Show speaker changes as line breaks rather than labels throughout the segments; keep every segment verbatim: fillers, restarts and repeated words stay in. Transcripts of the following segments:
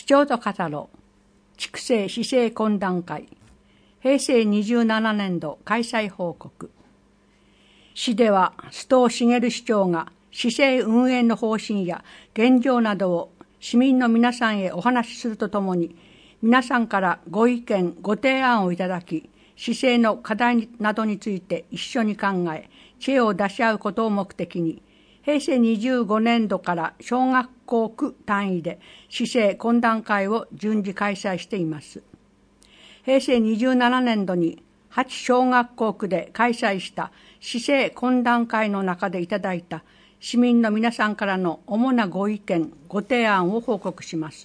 市長と語ろう。筑西市政懇談会。へいせいにじゅうななねんど開催報告。市では須藤茂市長が市政運営の方針や現状などを市民の皆さんへお話しするとともに、皆さんからご意見、ご提案をいただき、市政の課題などについて一緒に考え、知恵を出し合うことを目的に、へいせいにじゅうごねんどから小学校区単位で市政懇談会を順次開催しています。へいせいにじゅうななねんどにはち小学校区で開催した市政懇談会の中でいただいた市民の皆さんからの主なご意見、ご提案を報告します。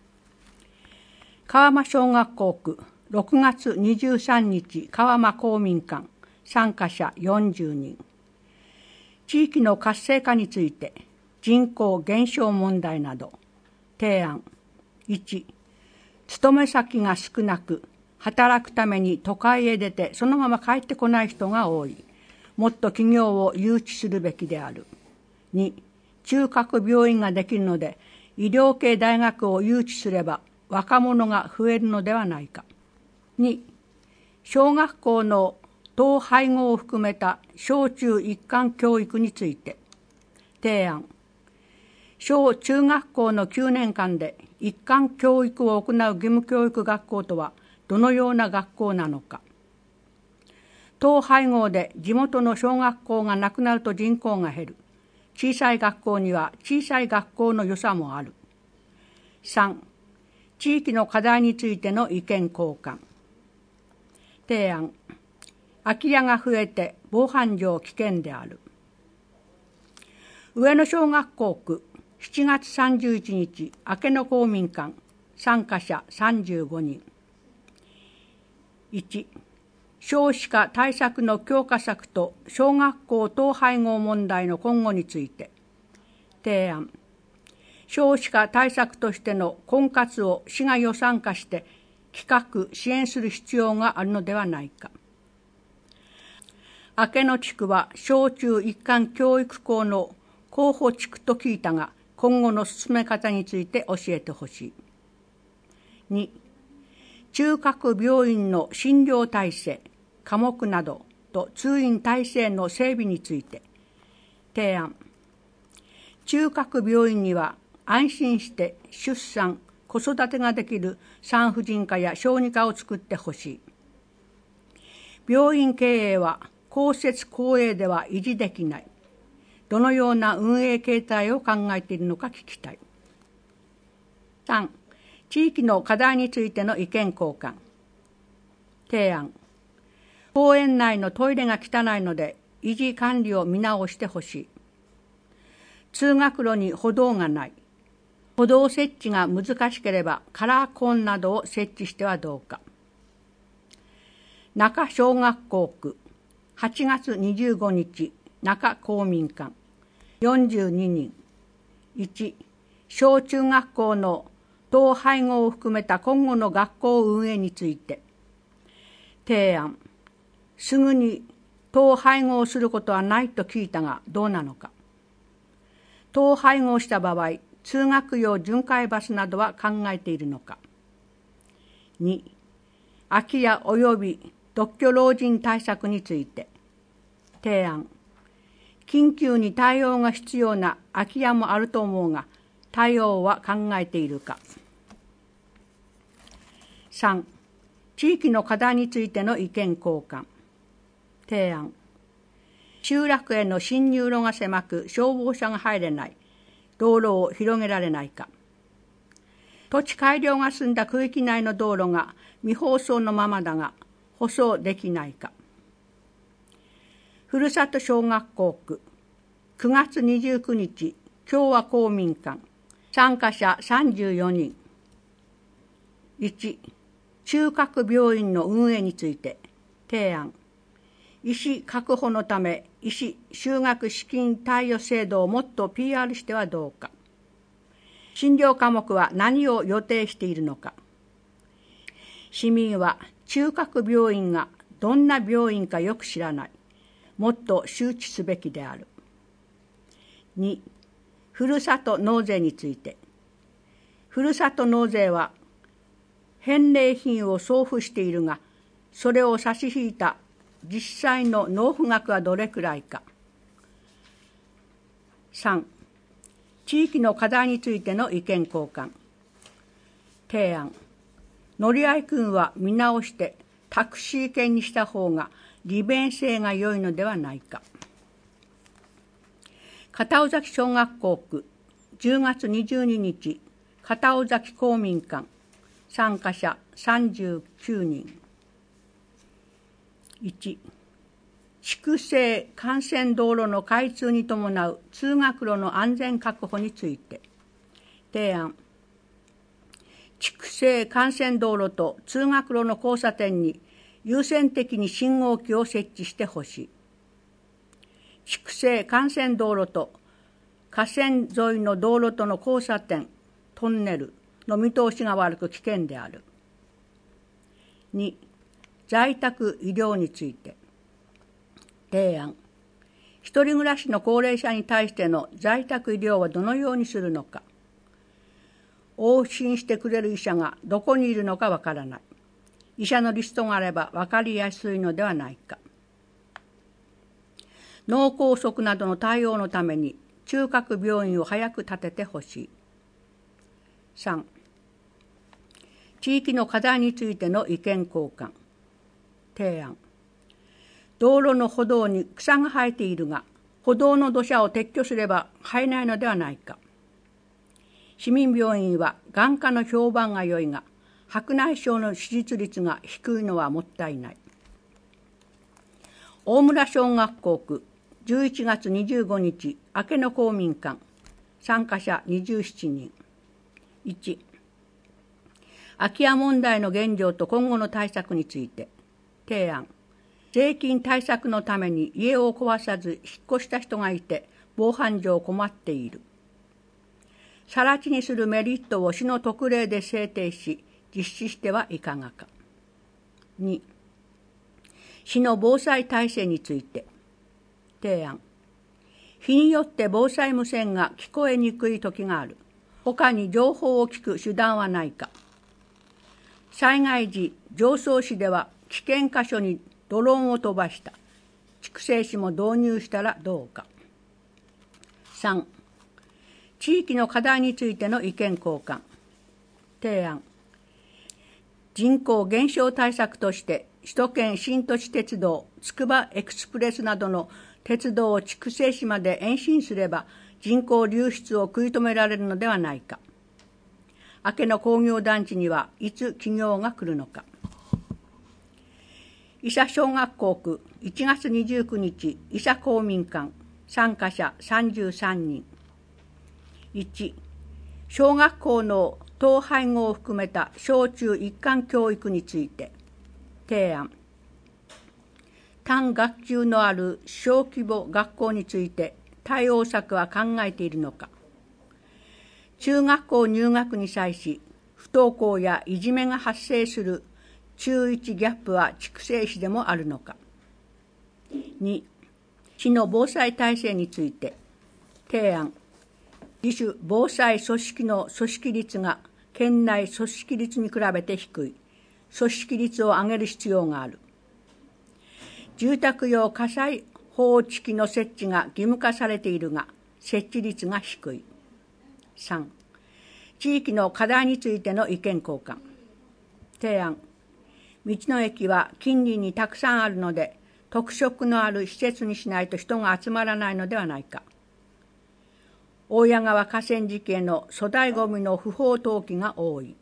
川間小学校区ろくがつにじゅうさんにち川間公民館参加者よんじゅうにん。地域の活性化について人口減少問題など。提案いち、勤め先が少なく働くために都会へ出てそのまま帰ってこない人が多い。もっと企業を誘致するべきである。に、中核病院ができるので医療系大学を誘致すれば若者が増えるのではないか。に、小学校の統廃合を含めた小中一貫教育について。提案。小中学校のきゅうねんかんで一貫教育を行う義務教育学校とはどのような学校なのか。統廃合で地元の小学校がなくなると人口が減る。小さい学校には小さい学校の良さもある。さん、地域の課題についての意見交換。提案。空き家が増えて防犯上危険である。上野小学校区しちがつさんじゅういちにち明け野公民館参加者さんじゅうごにん。いち、少子化対策の強化策と小学校統廃合問題の今後について。提案。少子化対策としての婚活を市が予算化して企画支援する必要があるのではないか。明野地区は小中一貫教育校の候補地区と聞いたが、今後の進め方について教えてほしい。に、中核病院の診療体制、科目などと通院体制の整備について。提案。中核病院には安心して出産、子育てができる産婦人科や小児科を作ってほしい。病院経営は公設公営では維持できない。どのような運営形態を考えているのか聞きたい。さん、地域の課題についての意見交換。提案。公園内のトイレが汚いので維持管理を見直してほしい。通学路に歩道がない。歩道設置が難しければカラーコーンなどを設置してはどうか。中小学校区はちがつにじゅうごにち中公民館よんじゅうににん。いち、小中学校の統廃合を含めた今後の学校運営について。提案。すぐに統廃合することはないと聞いたがどうなのか。統廃合した場合、通学用巡回バスなどは考えているのか。に、空き家及び独居老人対策について。提案。緊急に対応が必要な空き家もあると思うが、対応は考えているか。さん、地域の課題についての意見交換。提案。集落への侵入路が狭く消防車が入れない。道路を広げられないか。土地改良が済んだ区域内の道路が未舗装のままだが舗装できないか。ふるさと小学校区くがつにじゅうくにち共和公民館参加者さんじゅうよにん。いち、中核病院の運営について。提案。医師確保のため医師就学資金貸与制度をもっと ピーアール してはどうか。診療科目は何を予定しているのか。市民は中核病院がどんな病院かよく知らない。もっと周知すべきである。に、ふるさと納税について。 ふるさと納税は返礼品を送付しているが、それを差し引いた実際の納付額はどれくらいか。さん、地域の課題についての意見交換。提案。乗合訓は見直してタクシー券にした方が利便性が良いのではないか。片尾崎小学校区じゅうがつにじゅうににち片尾崎公民館参加者さんじゅうきゅうにん。いち、筑西幹線道路の開通に伴う通学路の安全確保について。提案。筑西幹線道路と通学路の交差点に優先的に信号機を設置してほしい。筑西幹線道路と河川沿いの道路との交差点、トンネルの見通しが悪く危険である。に、在宅医療について。提案。一人暮らしの高齢者に対しての在宅医療はどのようにするのか。往診してくれる医者がどこにいるのかわからない。医者のリストがあればわかりやすいのではないか。脳梗塞などの対応のために中核病院を早く建ててほしい。さん、地域の課題についての意見交換。提案。道路の歩道に草が生えているが、歩道の土砂を撤去すれば生えないのではないか。市民病院は眼科の評判が良いが、白内障の手術率が低いのはもったいない。大村小学校区じゅういちがつにじゅうごにち明け野公民館参加者にじゅうななにん。いち、空き家問題の現状と今後の対策について。提案。税金対策のために家を壊さず引っ越した人がいて防犯上困っている。更地にするメリットを市の特例で制定し実施してはいかがか。に、市の防災体制について。提案。日によって防災無線が聞こえにくい時がある。他に情報を聞く手段はないか。災害時、常総市では危険箇所にドローンを飛ばした。筑西市も導入したらどうか。さん、地域の課題についての意見交換。提案。人口減少対策として首都圏新都市鉄道、つくばエクスプレスなどの鉄道を筑西市まで延伸すれば人口流出を食い止められるのではないか。明け野工業団地にはいつ企業が来るのか。伊佐小学校区いちがつにじゅうくにち伊佐公民館参加者さんじゅうさんにん。いち、小学校の統廃合を含めた小中一貫教育について。提案。単学級のある小規模学校について対応策は考えているのか。中学校入学に際し不登校やいじめが発生する中いちギャップは筑西市でもあるのか。に、市の防災体制について。提案。自主防災組織の組織率が県内組織率に比べて低い。組織率を上げる必要がある。住宅用火災報知器の設置が義務化されているが、設置率が低い。さん、地域の課題についての意見交換。提案。道の駅は近隣にたくさんあるので、特色のある施設にしないと人が集まらないのではないか。大谷川河川敷への粗大ごみの不法投棄が多い。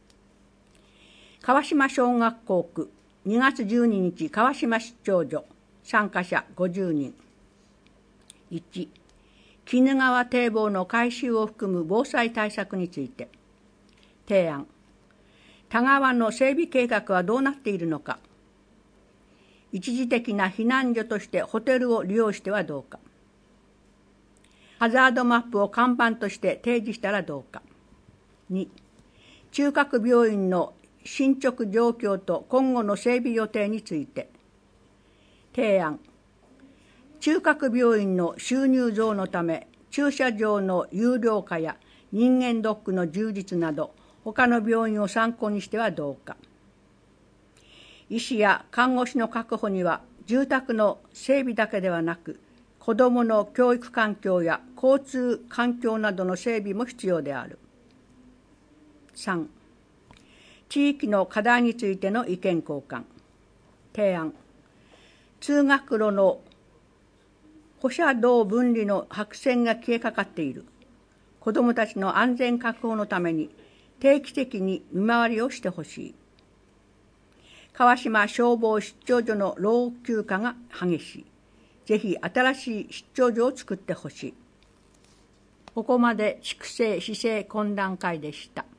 川島小学校区にがつじゅうににち川島出張所参加者ごじゅうにん。いち、鬼怒川堤防の改修を含む防災対策について。提案。田川の整備計画はどうなっているのか。一時的な避難所としてホテルを利用してはどうか。ハザードマップを看板として提示したらどうか。に、中核病院の進捗状況と今後の整備予定について。提案。中核病院の収入増のため駐車場の有料化や人間ドックの充実など、他の病院を参考にしてはどうか。医師や看護師の確保には、住宅の整備だけではなく、子どもの教育環境や交通環境などの整備も必要である。さん、地域の課題についての意見交換。提案。通学路の歩車道分離の白線が消えかかっている。子どもたちの安全確保のために定期的に見回りをしてほしい。川島消防出張所の老朽化が激しい。ぜひ新しい出張所を作ってほしい。ここまで筑西市政懇談会でした。